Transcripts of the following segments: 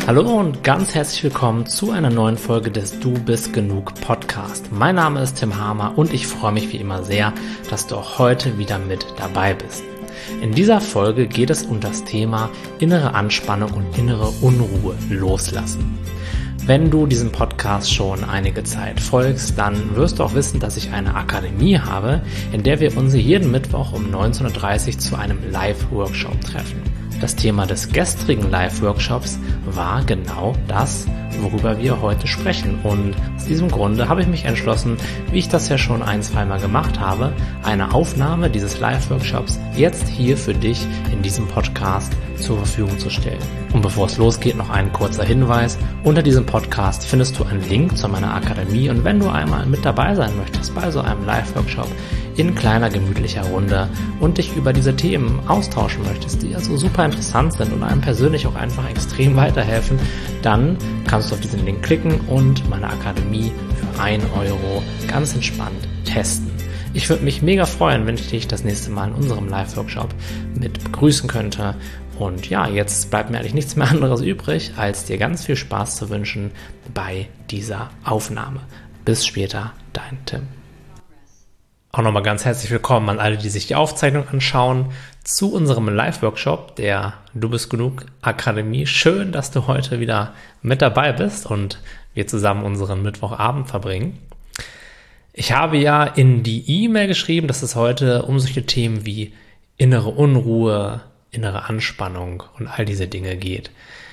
Hallo und ganz herzlich willkommen zu einer neuen Folge des Du bist genug Podcast. Mein Name ist Tim Hamer und ich freue mich wie immer sehr, dass du auch heute wieder mit dabei bist. In dieser Folge geht es um das Thema innere Anspannung und innere Unruhe loslassen. Wenn du diesem Podcast schon einige Zeit folgst, dann wirst du auch wissen, dass ich eine Akademie habe, in der wir uns jeden Mittwoch um 19:30 Uhr zu einem Live-Workshop treffen. Das Thema des gestrigen Live-Workshops war genau das, worüber wir heute sprechen. Und aus diesem Grunde habe ich mich entschlossen, wie ich das ja schon ein-, zweimal gemacht habe, eine Aufnahme dieses Live-Workshops jetzt hier für dich in diesem Podcast zur Verfügung zu stellen. Und bevor es losgeht, noch ein kurzer Hinweis. Unter diesem Podcast findest du einen Link zu meiner Akademie. Und wenn du einmal mit dabei sein möchtest bei so einem Live-Workshop in kleiner, gemütlicher Runde und dich über diese Themen austauschen möchtest, die also super interessant sind und einem persönlich auch einfach extrem weiterhelfen, dann kannst du auf diesen Link klicken und meine Akademie für 1 Euro ganz entspannt testen. Ich würde mich mega freuen, wenn ich dich das nächste Mal in unserem Live-Workshop mit begrüßen könnte. Und ja, jetzt bleibt mir eigentlich nichts mehr anderes übrig, als dir ganz viel Spaß zu wünschen bei dieser Aufnahme. Bis später, dein Tim. Auch nochmal ganz herzlich willkommen an alle, die sich die Aufzeichnung anschauen, zu unserem Live-Workshop der Du bist genug Akademie. Schön, dass du heute wieder mit dabei bist und wir zusammen unseren Mittwochabend verbringen. Ich habe ja in die E-Mail geschrieben, dass es heute um solche Themen wie innere Unruhe, innere Anspannung und all diese Dinge geht.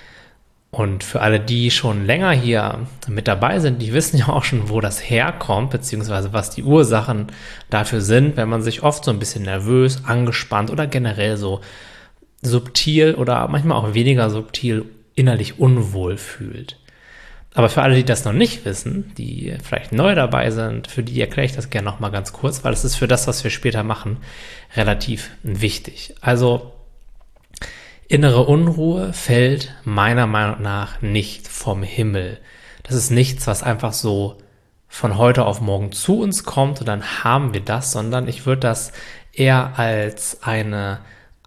Und für alle, die schon länger hier mit dabei sind, die wissen ja auch schon, wo das herkommt, beziehungsweise was die Ursachen dafür sind, wenn man sich oft so ein bisschen nervös, angespannt oder generell so subtil oder manchmal auch weniger subtil innerlich unwohl fühlt. Aber für alle, die das noch nicht wissen, die vielleicht neu dabei sind, für die erkläre ich das gerne nochmal ganz kurz, weil es ist für das, was wir später machen, relativ wichtig. Also innere Unruhe fällt meiner Meinung nach nicht vom Himmel. Das ist nichts, was einfach so von heute auf morgen zu uns kommt und dann haben wir das, sondern ich würde das eher als eine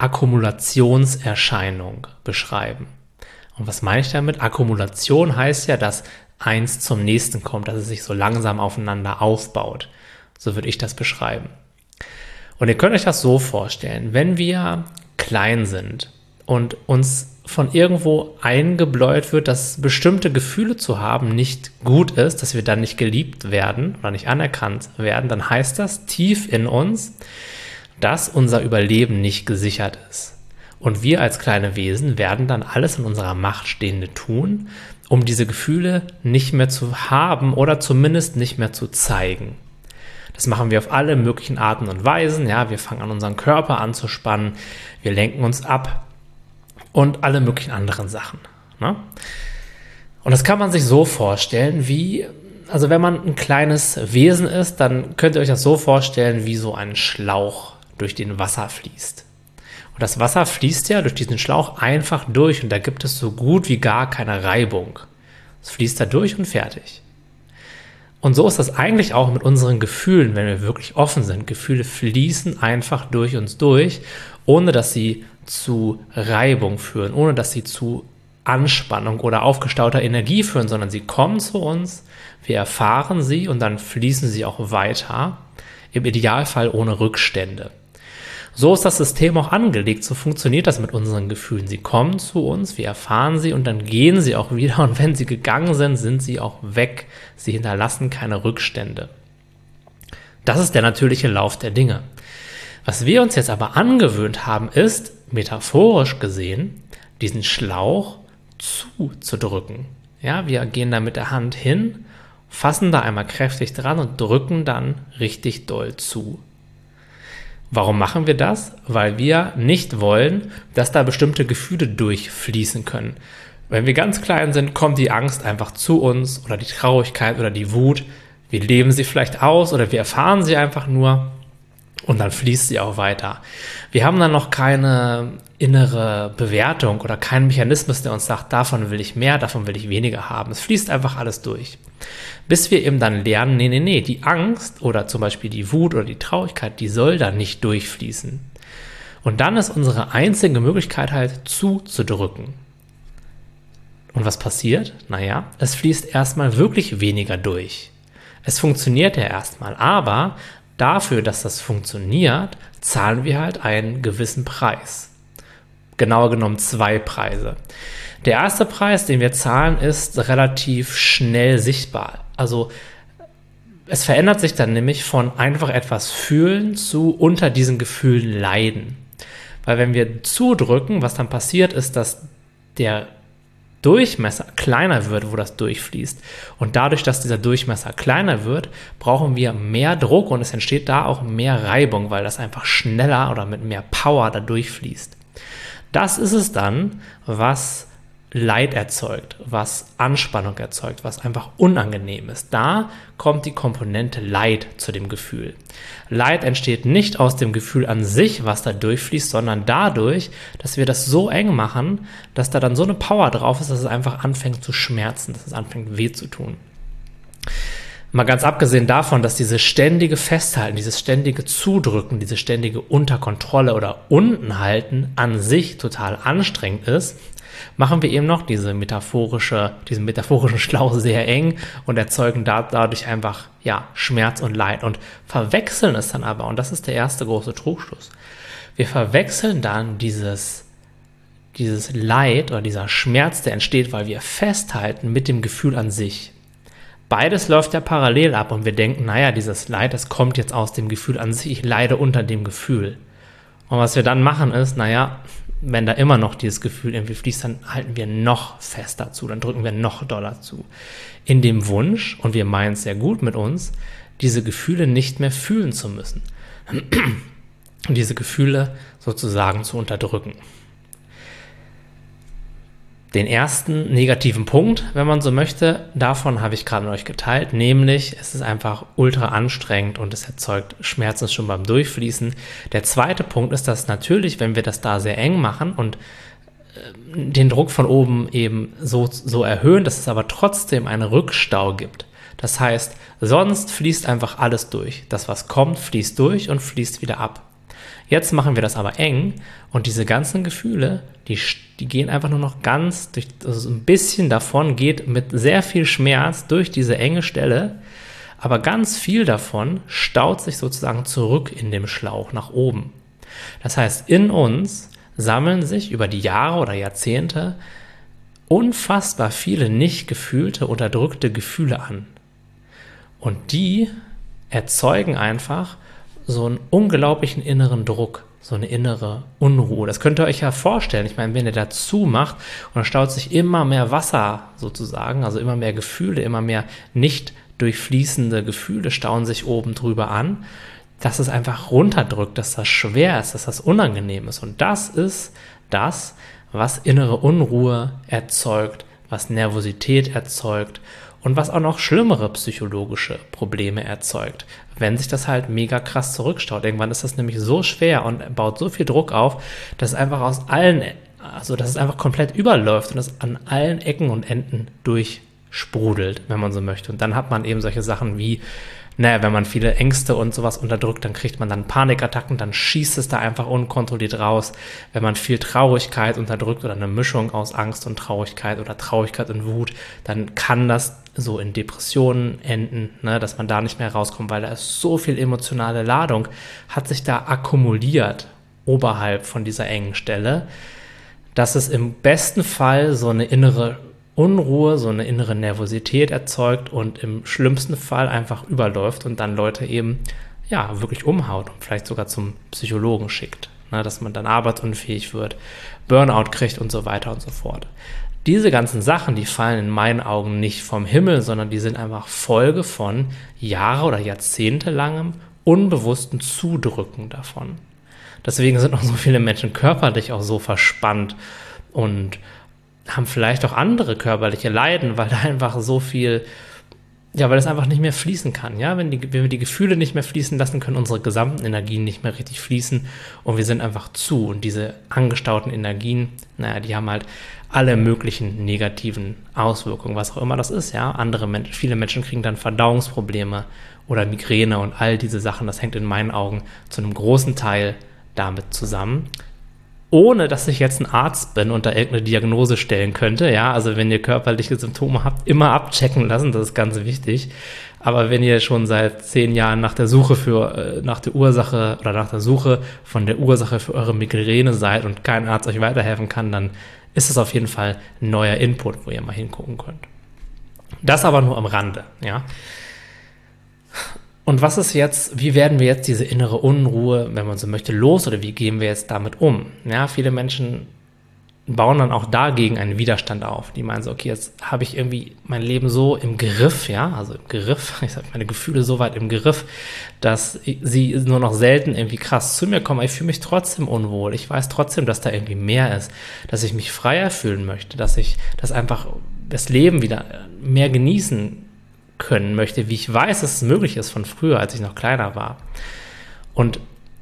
Akkumulationserscheinung beschreiben. Und was meine ich damit? Akkumulation heißt ja, dass eins zum nächsten kommt, dass es sich so langsam aufeinander aufbaut. So würde ich das beschreiben. Und ihr könnt euch das so vorstellen, wenn wir klein sind und uns von irgendwo eingebläut wird, dass bestimmte Gefühle zu haben nicht gut ist, dass wir dann nicht geliebt werden oder nicht anerkannt werden, dann heißt das tief in uns, dass unser Überleben nicht gesichert ist. Und wir als kleine Wesen werden dann alles in unserer Macht Stehende tun, um diese Gefühle nicht mehr zu haben oder zumindest nicht mehr zu zeigen. Das machen wir auf alle möglichen Arten und Weisen. Ja, wir fangen an, unseren Körper anzuspannen, wir lenken uns ab und alle möglichen anderen Sachen. Ne? Und das kann man sich so vorstellen, also wenn man ein kleines Wesen ist, dann könnt ihr euch das so vorstellen, wie so ein Schlauch durch den Wasser fließt. Und das Wasser fließt ja durch diesen Schlauch einfach durch und da gibt es so gut wie gar keine Reibung. Es fließt da durch und fertig. Und so ist das eigentlich auch mit unseren Gefühlen, wenn wir wirklich offen sind. Gefühle fließen einfach durch uns durch, ohne dass sie zu Reibung führen, ohne dass sie zu Anspannung oder aufgestauter Energie führen, sondern sie kommen zu uns, wir erfahren sie und dann fließen sie auch weiter, im Idealfall ohne Rückstände. So ist das System auch angelegt, so funktioniert das mit unseren Gefühlen. Sie kommen zu uns, wir erfahren sie und dann gehen sie auch wieder und wenn sie gegangen sind, sind sie auch weg. Sie hinterlassen keine Rückstände. Das ist der natürliche Lauf der Dinge. Was wir uns jetzt aber angewöhnt haben, ist, metaphorisch gesehen, diesen Schlauch zuzudrücken. Ja, wir gehen da mit der Hand hin, fassen da einmal kräftig dran und drücken dann richtig doll zu. Warum machen wir das? Weil wir nicht wollen, dass da bestimmte Gefühle durchfließen können. Wenn wir ganz klein sind, kommt die Angst einfach zu uns oder die Traurigkeit oder die Wut. Wir leben sie vielleicht aus oder wir erfahren sie einfach nur und dann fließt sie auch weiter. Wir haben dann noch keine innere Bewertung oder keinen Mechanismus, der uns sagt, davon will ich mehr, davon will ich weniger haben. Es fließt einfach alles durch. Bis wir eben dann lernen, nee, die Angst oder zum Beispiel die Wut oder die Traurigkeit, die soll da nicht durchfließen. Und dann ist unsere einzige Möglichkeit halt zuzudrücken. Und was passiert? Naja, es fließt erstmal wirklich weniger durch. Es funktioniert ja erstmal, aber dafür, dass das funktioniert, zahlen wir halt einen gewissen Preis. Genauer genommen 2 Preise. Der erste Preis, den wir zahlen, ist relativ schnell sichtbar. Also es verändert sich dann nämlich von einfach etwas fühlen zu unter diesen Gefühlen leiden. Weil wenn wir zudrücken, was dann passiert ist, dass der Durchmesser kleiner wird, wo das durchfließt. Und dadurch, dass dieser Durchmesser kleiner wird, brauchen wir mehr Druck und es entsteht da auch mehr Reibung, weil das einfach schneller oder mit mehr Power da durchfließt. Das ist es dann, was Leid erzeugt, was Anspannung erzeugt, was einfach unangenehm ist. Da kommt die Komponente Leid zu dem Gefühl. Leid entsteht nicht aus dem Gefühl an sich, was da durchfließt, sondern dadurch, dass wir das so eng machen, dass da dann so eine Power drauf ist, dass es einfach anfängt zu schmerzen, dass es anfängt weh zu tun. Mal ganz abgesehen davon, dass dieses ständige Festhalten, dieses ständige Zudrücken, dieses ständige Unterkontrolle oder Untenhalten an sich total anstrengend ist, machen wir eben noch diesen metaphorischen Schlauch sehr eng und erzeugen dadurch einfach Schmerz und Leid und verwechseln es dann aber, und das ist der erste große Trugschluss, wir verwechseln dann dieses Leid oder dieser Schmerz, der entsteht, weil wir festhalten, mit dem Gefühl an sich. Beides läuft ja parallel ab und wir denken, dieses Leid, das kommt jetzt aus dem Gefühl an sich, ich leide unter dem Gefühl. Und was wir dann machen ist, wenn da immer noch dieses Gefühl irgendwie fließt, dann halten wir noch fester zu, dann drücken wir noch doller zu. In dem Wunsch, und wir meinen es sehr gut mit uns, diese Gefühle nicht mehr fühlen zu müssen. Und diese Gefühle sozusagen zu unterdrücken. Den ersten negativen Punkt, wenn man so möchte, davon habe ich gerade mit euch geteilt, nämlich es ist einfach ultra anstrengend und es erzeugt Schmerzen schon beim Durchfließen. Der zweite Punkt ist, dass natürlich, wenn wir das da sehr eng machen und den Druck von oben eben so erhöhen, dass es aber trotzdem einen Rückstau gibt. Das heißt, sonst fließt einfach alles durch. Das, was kommt, fließt durch und fließt wieder ab. Jetzt machen wir das aber eng und diese ganzen Gefühle, die gehen einfach nur noch also ein bisschen davon geht mit sehr viel Schmerz durch diese enge Stelle, aber ganz viel davon staut sich sozusagen zurück in dem Schlauch nach oben. Das heißt, in uns sammeln sich über die Jahre oder Jahrzehnte unfassbar viele nicht gefühlte, unterdrückte Gefühle an. Und die erzeugen einfach so einen unglaublichen inneren Druck, so eine innere Unruhe. Das könnt ihr euch ja vorstellen. Ich meine, wenn ihr dazu macht und dann staut sich immer mehr Wasser sozusagen, also immer mehr Gefühle, immer mehr nicht durchfließende Gefühle stauen sich oben drüber an, dass es einfach runterdrückt, dass das schwer ist, dass das unangenehm ist. Und das ist das, was innere Unruhe erzeugt, was Nervosität erzeugt und was auch noch schlimmere psychologische Probleme erzeugt, wenn sich das halt mega krass zurückstaut. Irgendwann ist das nämlich so schwer und baut so viel Druck auf, dass es einfach dass es einfach komplett überläuft und es an allen Ecken und Enden durchsprudelt, wenn man so möchte. Und dann hat man eben solche Sachen wie, wenn man viele Ängste und sowas unterdrückt, dann kriegt man dann Panikattacken, dann schießt es da einfach unkontrolliert raus. Wenn man viel Traurigkeit unterdrückt oder eine Mischung aus Angst und Traurigkeit oder Traurigkeit und Wut, dann kann das so in Depressionen enden, dass man da nicht mehr rauskommt, weil da ist so viel emotionale Ladung, hat sich da akkumuliert oberhalb von dieser engen Stelle, dass es im besten Fall so eine innere Unruhe, so eine innere Nervosität erzeugt und im schlimmsten Fall einfach überläuft und dann Leute eben wirklich umhaut und vielleicht sogar zum Psychologen schickt, dass man dann arbeitsunfähig wird, Burnout kriegt und so weiter und so fort. Diese ganzen Sachen, die fallen in meinen Augen nicht vom Himmel, sondern die sind einfach Folge von Jahre- oder jahrzehntelangem unbewussten Zudrücken davon. Deswegen sind auch so viele Menschen körperlich auch so verspannt und haben vielleicht auch andere körperliche Leiden, weil da einfach so viel, weil es einfach nicht mehr fließen kann. Wenn wir die Gefühle nicht mehr fließen lassen, können unsere gesamten Energien nicht mehr richtig fließen und wir sind einfach zu. Und diese angestauten Energien, die haben halt alle möglichen negativen Auswirkungen, was auch immer das ist. Viele Menschen kriegen dann Verdauungsprobleme oder Migräne und all diese Sachen, das hängt in meinen Augen zu einem großen Teil damit zusammen. ohne dass ich jetzt ein Arzt bin und da irgendeine Diagnose stellen könnte. Ja, also wenn ihr körperliche Symptome habt, immer abchecken lassen, das ist ganz wichtig. Aber wenn ihr schon seit 10 Jahren nach der Suche von der Ursache für eure Migräne seid und kein Arzt euch weiterhelfen kann, dann ist es auf jeden Fall ein neuer Input, wo ihr mal hingucken könnt. Das aber nur am Rande, ja. Und wie werden wir jetzt diese innere Unruhe, wenn man so möchte, los, oder wie gehen wir jetzt damit um? Ja, viele Menschen bauen dann auch dagegen einen Widerstand auf. Die meinen so, okay, jetzt habe ich irgendwie mein Leben so im Griff, ja, also im Griff, ich sage meine Gefühle so weit im Griff, dass sie nur noch selten irgendwie krass zu mir kommen. Ich fühle mich trotzdem unwohl. Ich weiß trotzdem, dass da irgendwie mehr ist, dass ich mich freier fühlen möchte, dass ich das Leben wieder mehr genießen können möchte, wie ich weiß, dass es möglich ist von früher, als ich noch kleiner war. Und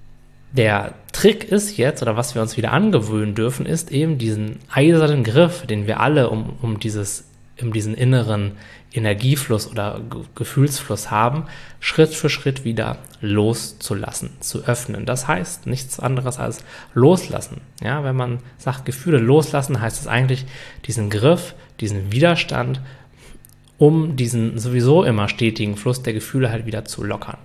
der Trick ist jetzt, oder was wir uns wieder angewöhnen dürfen, ist eben diesen eisernen Griff, den wir alle um diesen inneren Energiefluss oder Gefühlsfluss haben, Schritt für Schritt wieder loszulassen, zu öffnen. Das heißt nichts anderes als loslassen. Ja, wenn man sagt, Gefühle loslassen, heißt es eigentlich, diesen Griff, diesen Widerstand, um diesen sowieso immer stetigen Fluss der Gefühle halt wieder zu lockern.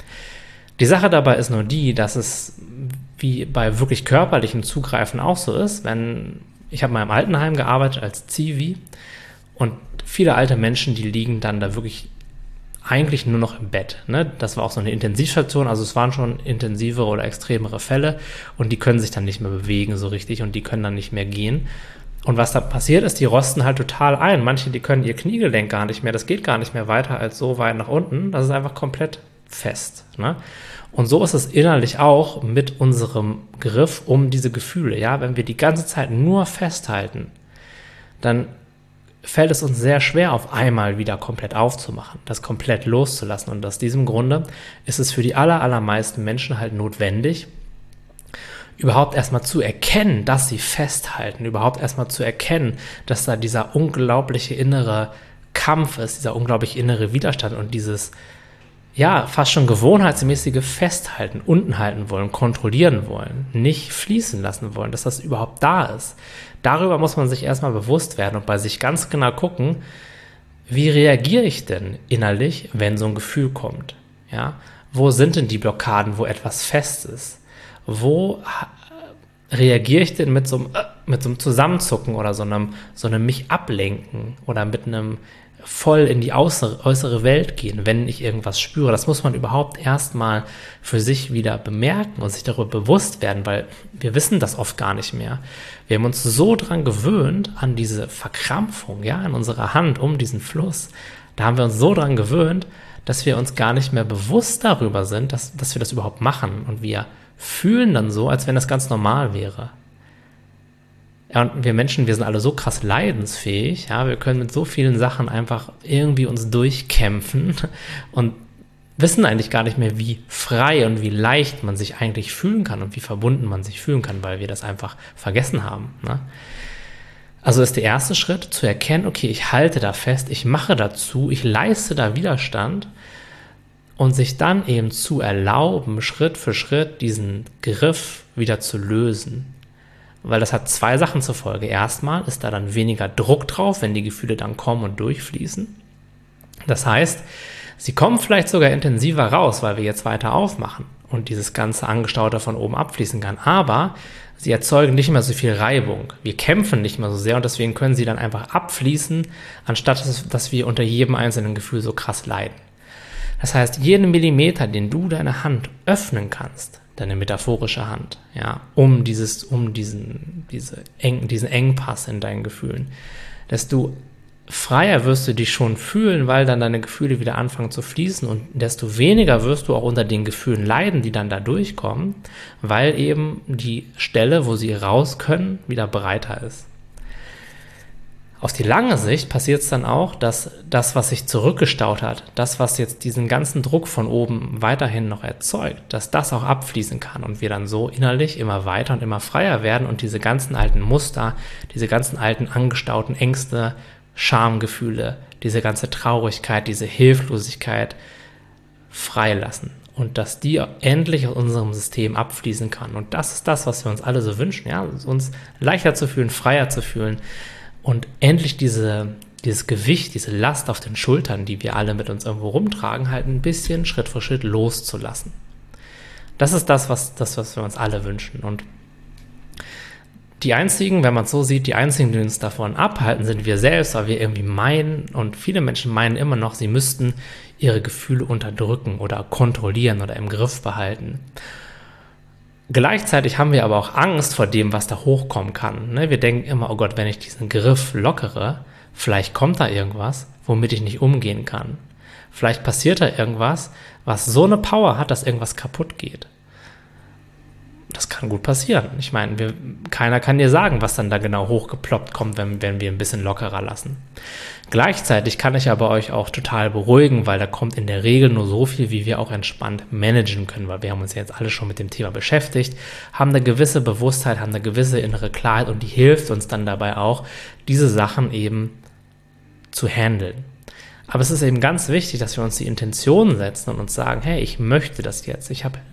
Die Sache dabei ist nur die, dass es wie bei wirklich körperlichem Zugreifen auch so ist, ich habe mal im Altenheim gearbeitet als Zivi und viele alte Menschen, die liegen dann da wirklich eigentlich nur noch im Bett. Ne? Das war auch so eine Intensivstation, also es waren schon intensivere oder extremere Fälle und die können sich dann nicht mehr bewegen so richtig und die können dann nicht mehr gehen. Und was da passiert ist, die rosten halt total ein. Manche, die können ihr Kniegelenk gar nicht mehr, das geht gar nicht mehr weiter als so weit nach unten. Das ist einfach komplett fest. Ne? Und so ist es innerlich auch mit unserem Griff um diese Gefühle. Ja? Wenn wir die ganze Zeit nur festhalten, dann fällt es uns sehr schwer, auf einmal wieder komplett aufzumachen, das komplett loszulassen. Und aus diesem Grunde ist es für die allermeisten Menschen halt notwendig, überhaupt erstmal zu erkennen, dass sie festhalten, überhaupt erstmal zu erkennen, dass da dieser unglaubliche innere Kampf ist, dieser unglaubliche innere Widerstand und dieses, ja, fast schon gewohnheitsmäßige Festhalten, unten halten wollen, kontrollieren wollen, nicht fließen lassen wollen, dass das überhaupt da ist. Darüber muss man sich erstmal bewusst werden und bei sich ganz genau gucken, wie reagiere ich denn innerlich, wenn so ein Gefühl kommt? Ja? Wo sind denn die Blockaden, wo etwas fest ist? Wo reagiere ich denn mit so einem Zusammenzucken oder so einem mich ablenken oder mit einem voll in die äußere Welt gehen, wenn ich irgendwas spüre? Das muss man überhaupt erstmal für sich wieder bemerken und sich darüber bewusst werden, weil wir wissen das oft gar nicht mehr. Wir haben uns so dran gewöhnt, an diese Verkrampfung, ja, in unserer Hand um diesen Fluss. Da haben wir uns so dran gewöhnt, dass wir uns gar nicht mehr bewusst darüber sind, dass wir das überhaupt machen. Und wir fühlen dann so, als wenn das ganz normal wäre. Ja, und wir Menschen, wir sind alle so krass leidensfähig, ja, wir können mit so vielen Sachen einfach irgendwie uns durchkämpfen und wissen eigentlich gar nicht mehr, wie frei und wie leicht man sich eigentlich fühlen kann und wie verbunden man sich fühlen kann, weil wir das einfach vergessen haben. Ne? Also ist der erste Schritt zu erkennen, okay, ich halte da fest, ich mache dazu, ich leiste da Widerstand und sich dann eben zu erlauben, Schritt für Schritt diesen Griff wieder zu lösen. Weil das hat 2 Sachen zur Folge. Erstmal ist da dann weniger Druck drauf, wenn die Gefühle dann kommen und durchfließen. Das heißt, sie kommen vielleicht sogar intensiver raus, weil wir jetzt weiter aufmachen und dieses ganze Angestaute von oben abfließen kann. Aber sie erzeugen nicht mehr so viel Reibung. Wir kämpfen nicht mehr so sehr und deswegen können sie dann einfach abfließen, anstatt dass wir unter jedem einzelnen Gefühl so krass leiden. Das heißt, jeden Millimeter, den du deine Hand öffnen kannst, deine metaphorische Hand, ja, um diesen Engpass in deinen Gefühlen, desto freier wirst du dich schon fühlen, weil dann deine Gefühle wieder anfangen zu fließen und desto weniger wirst du auch unter den Gefühlen leiden, die dann da durchkommen, weil eben die Stelle, wo sie raus können, wieder breiter ist. Auf die lange Sicht passiert es dann auch, dass das, was sich zurückgestaut hat, das, was jetzt diesen ganzen Druck von oben weiterhin noch erzeugt, dass das auch abfließen kann und wir dann so innerlich immer weiter und immer freier werden und diese ganzen alten Muster, diese ganzen alten angestauten Ängste, Schamgefühle, diese ganze Traurigkeit, diese Hilflosigkeit freilassen und dass die endlich aus unserem System abfließen kann. Und das ist das, was wir uns alle so wünschen, ja, uns leichter zu fühlen, freier zu fühlen und endlich dieses Gewicht, diese Last auf den Schultern, die wir alle mit uns irgendwo rumtragen, halt ein bisschen Schritt für Schritt loszulassen. Das ist das, was wir uns alle wünschen. Und die einzigen, wenn man es so sieht, die einzigen, die uns davon abhalten, sind wir selbst, weil wir irgendwie meinen, und viele Menschen meinen immer noch, sie müssten ihre Gefühle unterdrücken oder kontrollieren oder im Griff behalten. Gleichzeitig haben wir aber auch Angst vor dem, was da hochkommen kann. Wir denken immer, oh Gott, wenn ich diesen Griff lockere, vielleicht kommt da irgendwas, womit ich nicht umgehen kann. Vielleicht passiert da irgendwas, was so eine Power hat, dass irgendwas kaputt geht. Das kann gut passieren. Ich meine, keiner kann dir sagen, was dann da genau hochgeploppt kommt, wenn wir ein bisschen lockerer lassen. Gleichzeitig kann ich aber euch auch total beruhigen, weil da kommt in der Regel nur so viel, wie wir auch entspannt managen können, weil wir haben uns ja jetzt alle schon mit dem Thema beschäftigt, haben eine gewisse Bewusstheit, haben eine gewisse innere Klarheit und die hilft uns dann dabei auch, diese Sachen eben zu handeln. Aber es ist eben ganz wichtig, dass wir uns die Intention setzen und uns sagen, hey, ich möchte das jetzt. Ich habe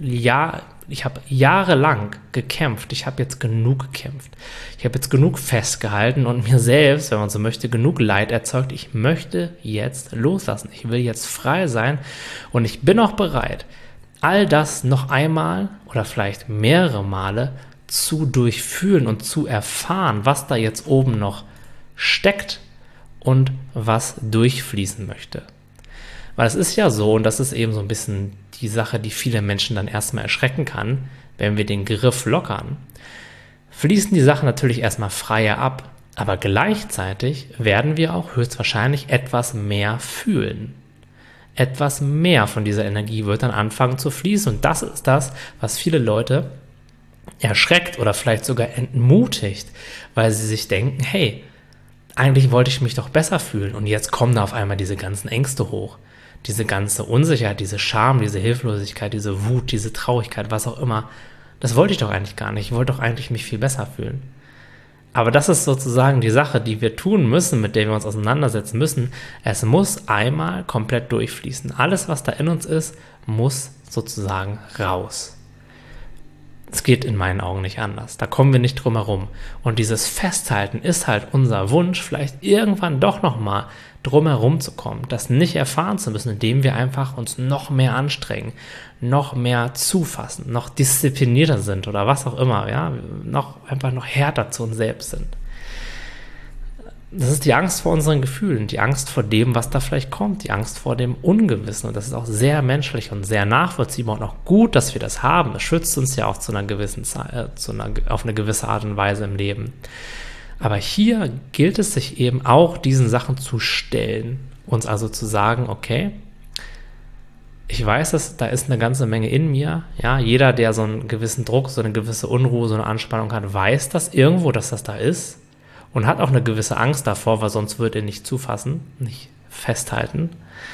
jahrelang gekämpft. Ich habe jetzt genug gekämpft. Ich habe jetzt genug festgehalten und mir selbst, wenn man so möchte, genug Leid erzeugt. Ich möchte jetzt loslassen. Ich will jetzt frei sein und ich bin auch bereit, all das noch einmal oder vielleicht mehrere Male zu durchfühlen und zu erfahren, was da jetzt oben noch steckt und was durchfließen möchte. Weil es ist ja so, und das ist eben so ein bisschen die Sache, die viele Menschen dann erstmal erschrecken kann, wenn wir den Griff lockern, fließen die Sachen natürlich erstmal freier ab, aber gleichzeitig werden wir auch höchstwahrscheinlich etwas mehr fühlen. Etwas mehr von dieser Energie wird dann anfangen zu fließen und das ist das, was viele Leute erschreckt oder vielleicht sogar entmutigt, weil sie sich denken, hey, eigentlich wollte ich mich doch besser fühlen und jetzt kommen da auf einmal diese ganzen Ängste hoch, diese ganze Unsicherheit, diese Scham, diese Hilflosigkeit, diese Wut, diese Traurigkeit, was auch immer. Das wollte ich doch eigentlich gar nicht. Ich wollte doch eigentlich mich viel besser fühlen. Aber das ist sozusagen die Sache, die wir tun müssen, mit der wir uns auseinandersetzen müssen. Es muss einmal komplett durchfließen. Alles, was da in uns ist, muss sozusagen raus. Es geht in meinen Augen nicht anders. Da kommen wir nicht drum herum. Und dieses Festhalten ist halt unser Wunsch, vielleicht irgendwann doch nochmal drum herum zu kommen, das nicht erfahren zu müssen, indem wir einfach uns noch mehr anstrengen, noch mehr zufassen, noch disziplinierter sind oder was auch immer, ja, einfach noch härter zu uns selbst sind. Das ist die Angst vor unseren Gefühlen, die Angst vor dem, was da vielleicht kommt, die Angst vor dem Ungewissen. Und das ist auch sehr menschlich und sehr nachvollziehbar und auch gut, dass wir das haben. Es schützt uns ja auch auf eine gewisse Art und Weise im Leben. Aber hier gilt es sich eben auch, diesen Sachen zu stellen. Uns also zu sagen, okay, ich weiß, dass da ist eine ganze Menge in mir. Ja, jeder, der so einen gewissen Druck, so eine gewisse Unruhe, so eine Anspannung hat, weiß das irgendwo, dass das da ist. Und hat auch eine gewisse Angst davor, weil sonst würde er nicht zufassen, nicht festhalten.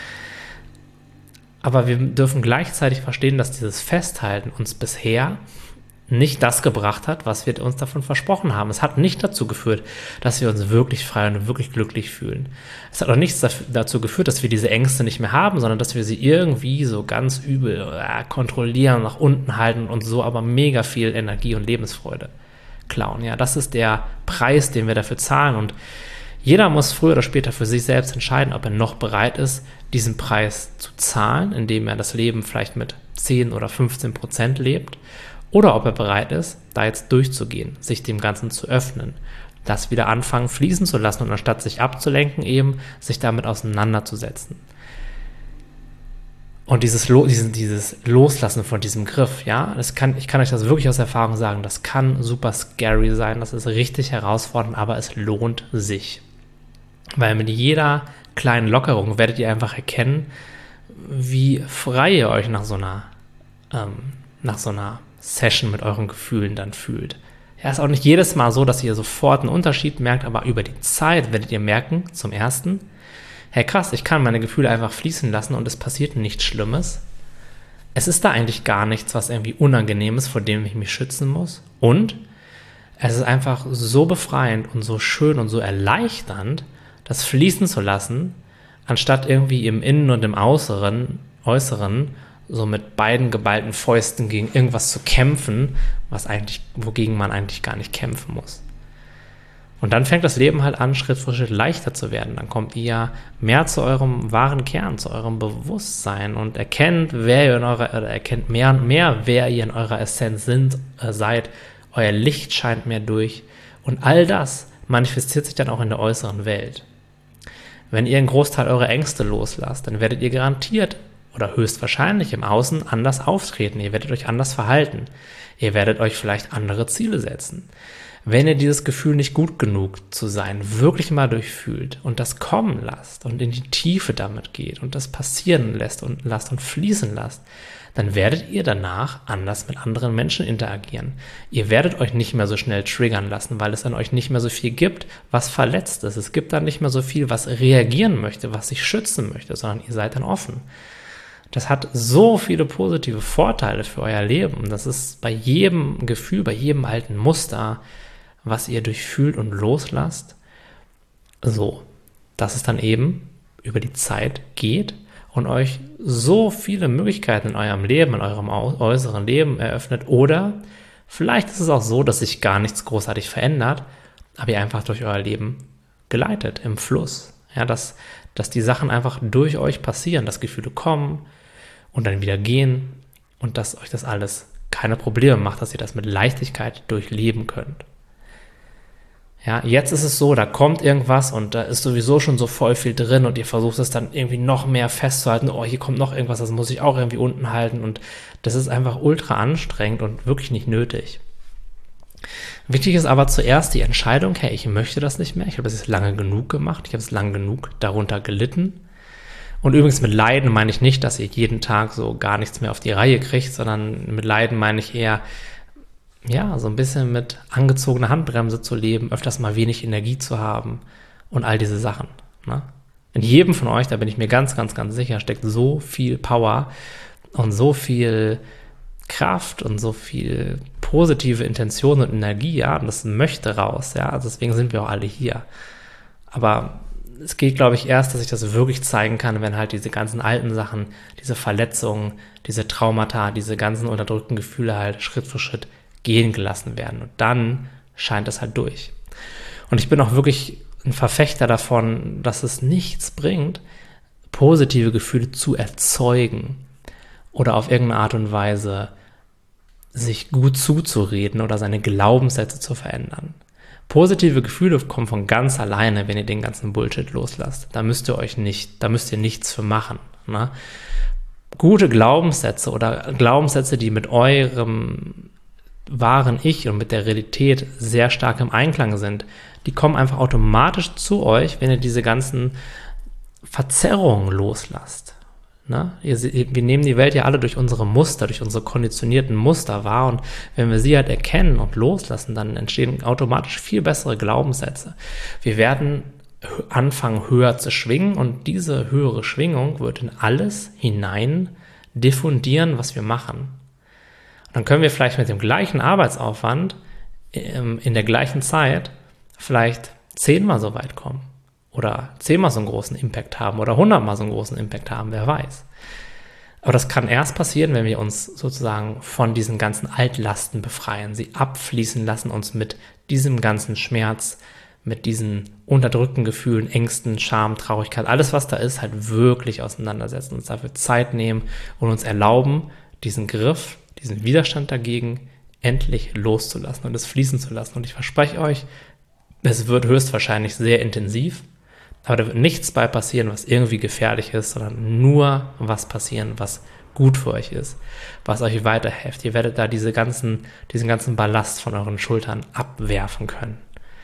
Aber wir dürfen gleichzeitig verstehen, dass dieses Festhalten uns bisher nicht das gebracht hat, was wir uns davon versprochen haben. Es hat nicht dazu geführt, dass wir uns wirklich frei und wirklich glücklich fühlen. Es hat auch nichts dazu geführt, dass wir diese Ängste nicht mehr haben, sondern dass wir sie irgendwie so ganz übel kontrollieren, nach unten halten und so aber mega viel Energie und Lebensfreude klauen. Ja, das ist der Preis, den wir dafür zahlen und jeder muss früher oder später für sich selbst entscheiden, ob er noch bereit ist, diesen Preis zu zahlen, indem er das Leben vielleicht mit 10 oder 15% lebt oder ob er bereit ist, da jetzt durchzugehen, sich dem Ganzen zu öffnen, das wieder anfangen fließen zu lassen und anstatt sich abzulenken eben, sich damit auseinanderzusetzen. Und dieses Loslassen von diesem Griff, ja, ich kann euch das wirklich aus Erfahrung sagen, das kann super scary sein, das ist richtig herausfordernd, aber es lohnt sich. Weil mit jeder kleinen Lockerung werdet ihr einfach erkennen, wie frei ihr euch nach so einer Session mit euren Gefühlen dann fühlt. Ja, ist auch nicht jedes Mal so, dass ihr sofort einen Unterschied merkt, aber über die Zeit werdet ihr merken, zum Ersten, hey krass, ich kann meine Gefühle einfach fließen lassen und es passiert nichts Schlimmes. Es ist da eigentlich gar nichts, was irgendwie unangenehm ist, vor dem ich mich schützen muss. Und es ist einfach so befreiend und so schön und so erleichternd, das fließen zu lassen, anstatt irgendwie im Innen und im Äußeren so mit beiden geballten Fäusten gegen irgendwas zu kämpfen, wogegen man eigentlich gar nicht kämpfen muss. Und dann fängt das Leben halt an, Schritt für Schritt leichter zu werden. Dann kommt ihr mehr zu eurem wahren Kern, zu eurem Bewusstsein und erkennt mehr und mehr, wer ihr in eurer Essenz seid. Euer Licht scheint mehr durch. Und all das manifestiert sich dann auch in der äußeren Welt. Wenn ihr einen Großteil eurer Ängste loslasst, dann werdet ihr garantiert oder höchstwahrscheinlich im Außen anders auftreten. Ihr werdet euch anders verhalten. Ihr werdet euch vielleicht andere Ziele setzen. Wenn ihr dieses Gefühl, nicht gut genug zu sein, wirklich mal durchfühlt und das kommen lasst und in die Tiefe damit geht und das passieren lasst und fließen lasst, dann werdet ihr danach anders mit anderen Menschen interagieren. Ihr werdet euch nicht mehr so schnell triggern lassen, weil es an euch nicht mehr so viel gibt, was verletzt ist. Es gibt dann nicht mehr so viel, was reagieren möchte, was sich schützen möchte, sondern ihr seid dann offen. Das hat so viele positive Vorteile für euer Leben. Das ist bei jedem Gefühl, bei jedem alten Muster, was ihr durchfühlt und loslasst, so, dass es dann eben über die Zeit geht und euch so viele Möglichkeiten in eurem Leben, in eurem äußeren Leben eröffnet. Oder vielleicht ist es auch so, dass sich gar nichts großartig verändert, aber ihr einfach durch euer Leben geleitet, im Fluss. Ja, dass die Sachen einfach durch euch passieren, dass Gefühle kommen und dann wieder gehen und dass euch das alles keine Probleme macht, dass ihr das mit Leichtigkeit durchleben könnt. Ja, jetzt ist es so, da kommt irgendwas und da ist sowieso schon so voll viel drin und ihr versucht es dann irgendwie noch mehr festzuhalten. Oh, hier kommt noch irgendwas, das muss ich auch irgendwie unten halten und das ist einfach ultra anstrengend und wirklich nicht nötig. Wichtig ist aber zuerst die Entscheidung, hey, ich möchte das nicht mehr, ich habe es jetzt lange genug gemacht, ich habe es lange genug darunter gelitten. Und übrigens mit Leiden meine ich nicht, dass ihr jeden Tag so gar nichts mehr auf die Reihe kriegt, sondern mit Leiden meine ich eher, ja, so ein bisschen mit angezogener Handbremse zu leben, öfters mal wenig Energie zu haben und all diese Sachen. Ne? In jedem von euch, da bin ich mir ganz, ganz, ganz sicher, steckt so viel Power und so viel Kraft und so viel positive Intention und Energie, ja, und das möchte raus, ja, also deswegen sind wir auch alle hier. Aber es geht, glaube ich, erst, dass ich das wirklich zeigen kann, wenn halt diese ganzen alten Sachen, diese Verletzungen, diese Traumata, diese ganzen unterdrückten Gefühle halt Schritt für Schritt gehen gelassen werden. Und dann scheint es halt durch. Und ich bin auch wirklich ein Verfechter davon, dass es nichts bringt, positive Gefühle zu erzeugen oder auf irgendeine Art und Weise sich gut zuzureden oder seine Glaubenssätze zu verändern. Positive Gefühle kommen von ganz alleine, wenn ihr den ganzen Bullshit loslasst. Da müsst ihr nichts für machen. Ne? Gute Glaubenssätze oder Glaubenssätze, die mit eurem wahren Ich und mit der Realität sehr stark im Einklang sind, die kommen einfach automatisch zu euch, wenn ihr diese ganzen Verzerrungen loslasst. Ne? Wir nehmen die Welt ja alle durch unsere Muster, durch unsere konditionierten Muster wahr und wenn wir sie halt erkennen und loslassen, dann entstehen automatisch viel bessere Glaubenssätze. Wir werden anfangen, höher zu schwingen und diese höhere Schwingung wird in alles hinein diffundieren, was wir machen. Dann können wir vielleicht mit dem gleichen Arbeitsaufwand in der gleichen Zeit vielleicht 10-mal so weit kommen oder 10-mal so einen großen Impact haben oder 100-mal so einen großen Impact haben, wer weiß. Aber das kann erst passieren, wenn wir uns sozusagen von diesen ganzen Altlasten befreien, sie abfließen lassen, uns mit diesem ganzen Schmerz, mit diesen unterdrückten Gefühlen, Ängsten, Scham, Traurigkeit, alles was da ist, halt wirklich auseinandersetzen, uns dafür Zeit nehmen und uns erlauben, diesen Griff, diesen Widerstand dagegen endlich loszulassen und es fließen zu lassen. Und ich verspreche euch, es wird höchstwahrscheinlich sehr intensiv, aber da wird nichts bei passieren, was irgendwie gefährlich ist, sondern nur was passieren, was gut für euch ist, was euch weiterhilft. Ihr werdet da diesen ganzen Ballast von euren Schultern abwerfen können.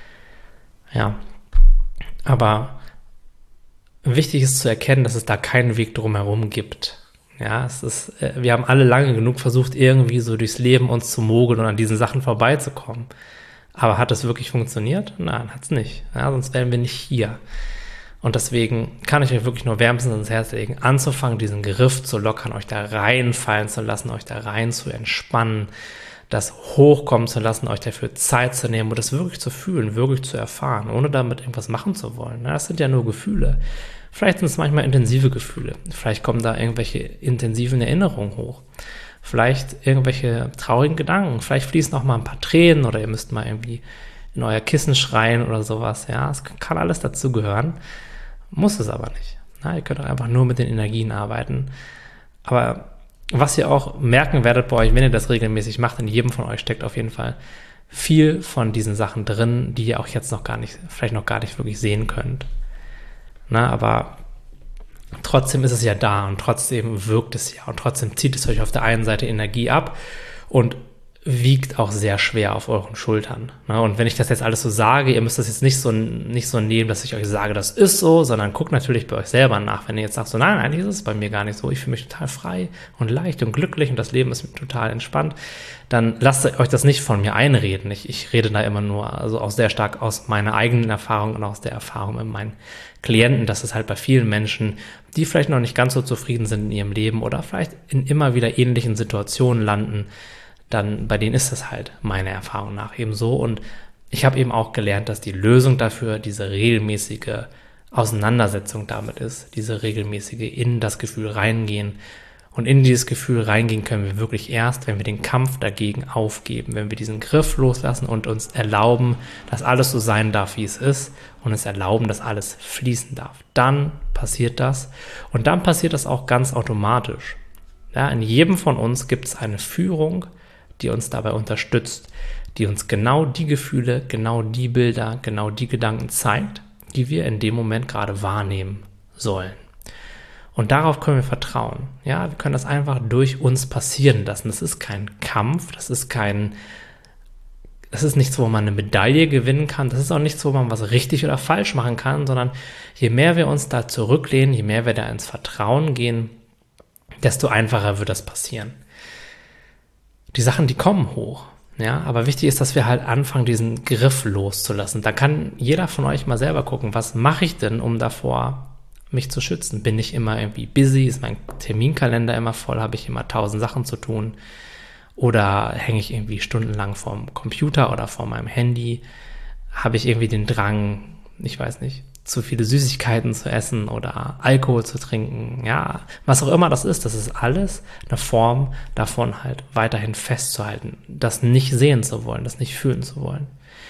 Ja, aber wichtig ist zu erkennen, dass es da keinen Weg drumherum gibt. Ja, wir haben alle lange genug versucht, irgendwie so durchs Leben uns zu mogeln und an diesen Sachen vorbeizukommen. Aber hat das wirklich funktioniert? Nein, hat es nicht. Ja, sonst wären wir nicht hier. Und deswegen kann ich euch wirklich nur wärmstens ans Herz legen, anzufangen, diesen Griff zu lockern, euch da reinfallen zu lassen, euch da rein zu entspannen, das hochkommen zu lassen, euch dafür Zeit zu nehmen und das wirklich zu fühlen, wirklich zu erfahren, ohne damit irgendwas machen zu wollen. Das sind ja nur Gefühle. Vielleicht sind es manchmal intensive Gefühle. Vielleicht kommen da irgendwelche intensiven Erinnerungen hoch. Vielleicht irgendwelche traurigen Gedanken. Vielleicht fließen auch mal ein paar Tränen oder ihr müsst mal irgendwie in euer Kissen schreien oder sowas. Ja, es kann alles dazugehören. Muss es aber nicht. Ihr könnt auch einfach nur mit den Energien arbeiten. Aber was ihr auch merken werdet bei euch, wenn ihr das regelmäßig macht, in jedem von euch steckt auf jeden Fall viel von diesen Sachen drin, die ihr auch jetzt vielleicht noch gar nicht wirklich sehen könnt. Aber trotzdem ist es ja da und trotzdem wirkt es ja und trotzdem zieht es euch auf der einen Seite Energie ab und wiegt auch sehr schwer auf euren Schultern. Und wenn ich das jetzt alles so sage, ihr müsst das jetzt nicht so nehmen, dass ich euch sage, das ist so, sondern guckt natürlich bei euch selber nach. Wenn ihr jetzt sagt, so nein, eigentlich ist es bei mir gar nicht so, ich fühle mich total frei und leicht und glücklich und das Leben ist total entspannt, dann lasst euch das nicht von mir einreden. Ich rede da immer nur, also auch sehr stark aus meiner eigenen Erfahrung und aus der Erfahrung mit meinen Klienten, dass es halt bei vielen Menschen, die vielleicht noch nicht ganz so zufrieden sind in ihrem Leben oder vielleicht in immer wieder ähnlichen Situationen landen, dann bei denen ist das halt meiner Erfahrung nach eben so. Und ich habe eben auch gelernt, dass die Lösung dafür diese regelmäßige Auseinandersetzung damit ist, diese regelmäßige in das Gefühl reingehen. Und in dieses Gefühl reingehen können wir wirklich erst, wenn wir den Kampf dagegen aufgeben, wenn wir diesen Griff loslassen und uns erlauben, dass alles so sein darf, wie es ist und uns erlauben, dass alles fließen darf. Dann passiert das und dann passiert das auch ganz automatisch. Ja, in jedem von uns gibt es eine Führung, die uns dabei unterstützt, die uns genau die Gefühle, genau die Bilder, genau die Gedanken zeigt, die wir in dem Moment gerade wahrnehmen sollen. Und darauf können wir vertrauen. Ja, wir können das einfach durch uns passieren lassen. Das ist kein Kampf, das ist nichts, wo man eine Medaille gewinnen kann, das ist auch nichts, wo man was richtig oder falsch machen kann, sondern je mehr wir uns da zurücklehnen, je mehr wir da ins Vertrauen gehen, desto einfacher wird das passieren. Die Sachen, die kommen hoch, ja, aber wichtig ist, dass wir halt anfangen, diesen Griff loszulassen. Da kann jeder von euch mal selber gucken, was mache ich denn, um davor mich zu schützen? Bin ich immer irgendwie busy? Ist mein Terminkalender immer voll? Habe ich immer 1000 Sachen zu tun? Oder hänge ich irgendwie stundenlang vorm Computer oder vor meinem Handy? Habe ich irgendwie den Drang, ich weiß nicht, zu viele Süßigkeiten zu essen oder Alkohol zu trinken, ja, was auch immer das ist alles eine Form davon halt weiterhin festzuhalten, das nicht sehen zu wollen, das nicht fühlen zu wollen.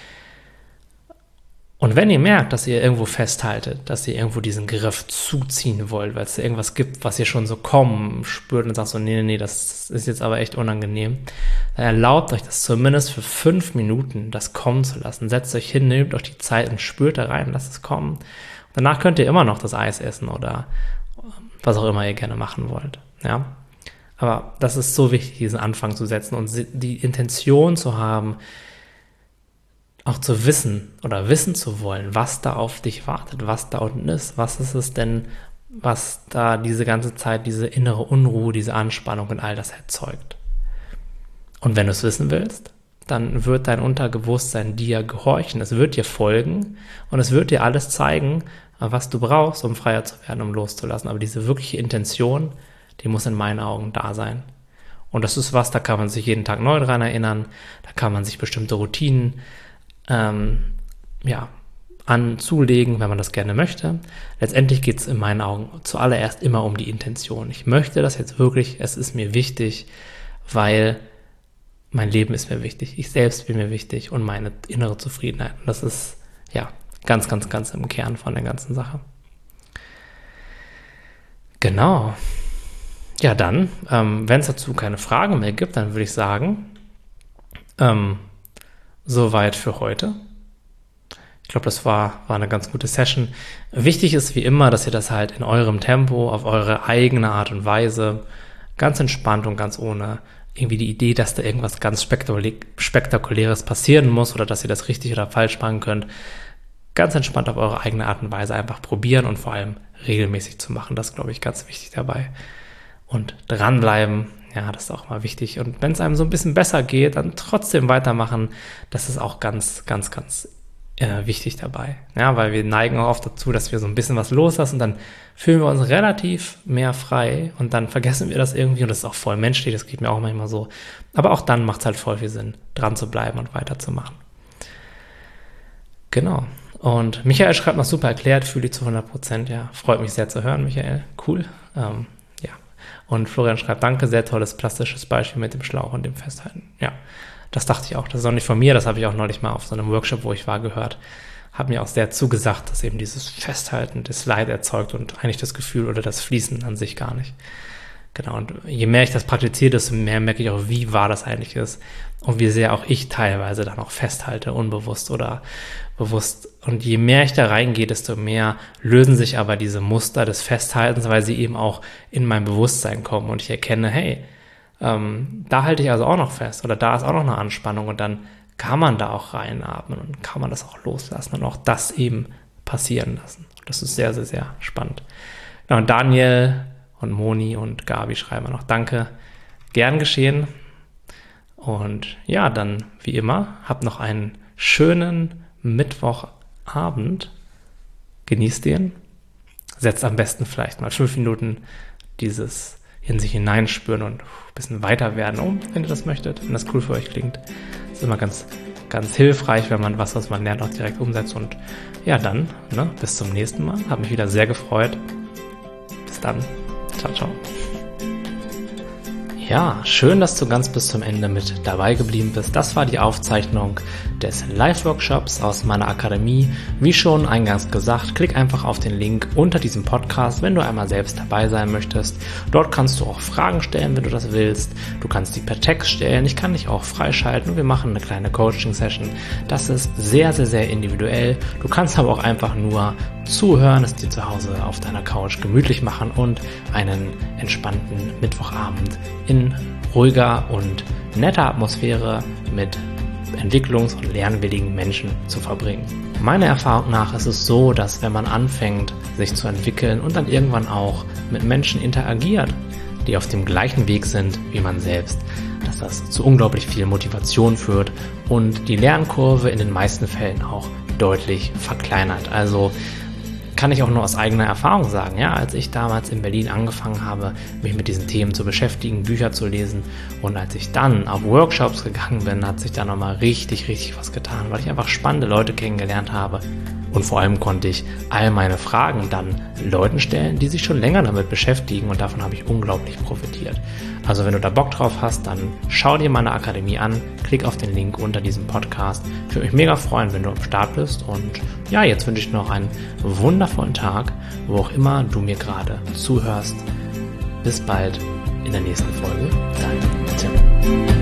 Und wenn ihr merkt, dass ihr irgendwo festhaltet, dass ihr irgendwo diesen Griff zuziehen wollt, weil es irgendwas gibt, was ihr schon so kommen spürt und sagt so, nee, das ist jetzt aber echt unangenehm, dann erlaubt euch das zumindest für 5 Minuten, das kommen zu lassen. Setzt euch hin, nehmt euch die Zeit und spürt da rein, lasst es kommen. Danach könnt ihr immer noch das Eis essen oder was auch immer ihr gerne machen wollt. Ja? Aber das ist so wichtig, diesen Anfang zu setzen und die Intention zu haben, auch zu wissen oder wissen zu wollen, was da auf dich wartet, was da unten ist. Was ist es denn, was da diese ganze Zeit, diese innere Unruhe, diese Anspannung und all das erzeugt? Und wenn du es wissen willst, dann wird dein Unterbewusstsein dir gehorchen. Es wird dir folgen und es wird dir alles zeigen, was du brauchst, um freier zu werden, um loszulassen. Aber diese wirkliche Intention, die muss in meinen Augen da sein. Und das ist was, da kann man sich jeden Tag neu dran erinnern, da kann man sich bestimmte Routinen anzulegen, wenn man das gerne möchte. Letztendlich geht es in meinen Augen zuallererst immer um die Intention. Ich möchte das jetzt wirklich, es ist mir wichtig, weil mein Leben ist mir wichtig, ich selbst bin mir wichtig und meine innere Zufriedenheit. Und das ist ganz, ganz, ganz im Kern von der ganzen Sache. Genau. Ja, dann, wenn es dazu keine Fragen mehr gibt, dann würde ich sagen, soweit für heute. Ich glaube, das war eine ganz gute Session. Wichtig ist wie immer, dass ihr das halt in eurem Tempo, auf eure eigene Art und Weise, ganz entspannt und ganz ohne irgendwie die Idee, dass da irgendwas ganz Spektakuläres passieren muss oder dass ihr das richtig oder falsch machen könnt, ganz entspannt auf eure eigene Art und Weise einfach probieren und vor allem regelmäßig zu machen. Das ist, glaube ich, ganz wichtig dabei. Und dranbleiben, ja, das ist auch mal wichtig. Und wenn es einem so ein bisschen besser geht, dann trotzdem weitermachen. Das ist auch ganz, ganz, ganz wichtig dabei. Ja, weil wir neigen auch oft dazu, dass wir so ein bisschen was loslassen und dann fühlen wir uns relativ mehr frei und dann vergessen wir das irgendwie und das ist auch voll menschlich, das geht mir auch manchmal so. Aber auch dann macht es halt voll viel Sinn, dran zu bleiben und weiterzumachen. Genau. Und Michael schreibt noch super erklärt, fühle ich zu 100%. Ja, freut mich sehr zu hören, Michael. Cool. Ja. Und Florian schreibt, danke, sehr tolles plastisches Beispiel mit dem Schlauch und dem Festhalten. Ja, das dachte ich auch. Das ist auch nicht von mir, das habe ich auch neulich mal auf so einem Workshop, wo ich war, gehört. Hat mir auch sehr zugesagt, dass eben dieses Festhalten das Leid erzeugt und eigentlich das Gefühl oder das Fließen an sich gar nicht. Genau, und je mehr ich das praktiziere, desto mehr merke ich auch, wie wahr das eigentlich ist und wie sehr auch ich teilweise dann auch festhalte, unbewusst oder bewusst. Und je mehr ich da reingehe, desto mehr lösen sich aber diese Muster des Festhaltens, weil sie eben auch in mein Bewusstsein kommen und ich erkenne, hey, da halte ich also auch noch fest oder da ist auch noch eine Anspannung und dann kann man da auch reinatmen und kann man das auch loslassen und auch das eben passieren lassen. Das ist sehr, sehr, sehr spannend. Genau, und Daniel und Moni und Gabi schreiben noch Danke, gern geschehen. Und ja, dann wie immer, habt noch einen schönen Mittwochabend. Genießt den. Setzt am besten vielleicht mal 5 Minuten dieses in sich hineinspüren und ein bisschen weiter werden um, wenn ihr das möchtet, wenn das cool für euch klingt. Das ist immer ganz, ganz hilfreich, wenn man was man lernt, auch direkt umsetzt. Und ja, dann, bis zum nächsten Mal. Hat mich wieder sehr gefreut. Bis dann. Ciao, ciao. Ja, schön, dass du ganz bis zum Ende mit dabei geblieben bist. Das war die Aufzeichnung des Live-Workshops aus meiner Akademie. Wie schon eingangs gesagt, klick einfach auf den Link unter diesem Podcast, wenn du einmal selbst dabei sein möchtest. Dort kannst du auch Fragen stellen, wenn du das willst. Du kannst die per Text stellen. Ich kann dich auch freischalten und wir machen eine kleine Coaching-Session. Das ist sehr, sehr, sehr individuell. Du kannst aber auch einfach nur zuhören, es dir zu Hause auf deiner Couch gemütlich machen und einen entspannten Mittwochabend in ruhiger und netter Atmosphäre mit entwicklungs- und lernwilligen Menschen zu verbringen. Meiner Erfahrung nach ist es so, dass wenn man anfängt, sich zu entwickeln und dann irgendwann auch mit Menschen interagiert, die auf dem gleichen Weg sind wie man selbst, dass das zu unglaublich viel Motivation führt und die Lernkurve in den meisten Fällen auch deutlich verkleinert. Also kann ich auch nur aus eigener Erfahrung sagen, ja, als ich damals in Berlin angefangen habe, mich mit diesen Themen zu beschäftigen, Bücher zu lesen und als ich dann auf Workshops gegangen bin, hat sich da nochmal richtig, richtig was getan, weil ich einfach spannende Leute kennengelernt habe und vor allem konnte ich all meine Fragen dann Leuten stellen, die sich schon länger damit beschäftigen und davon habe ich unglaublich profitiert. Also wenn du da Bock drauf hast, dann schau dir meine Akademie an, klick auf den Link unter diesem Podcast. Ich würde mich mega freuen, wenn du am Start bist und ja, jetzt wünsche ich noch einen wundervollen Tag, wo auch immer du mir gerade zuhörst. Bis bald in der nächsten Folge. Dein Tim.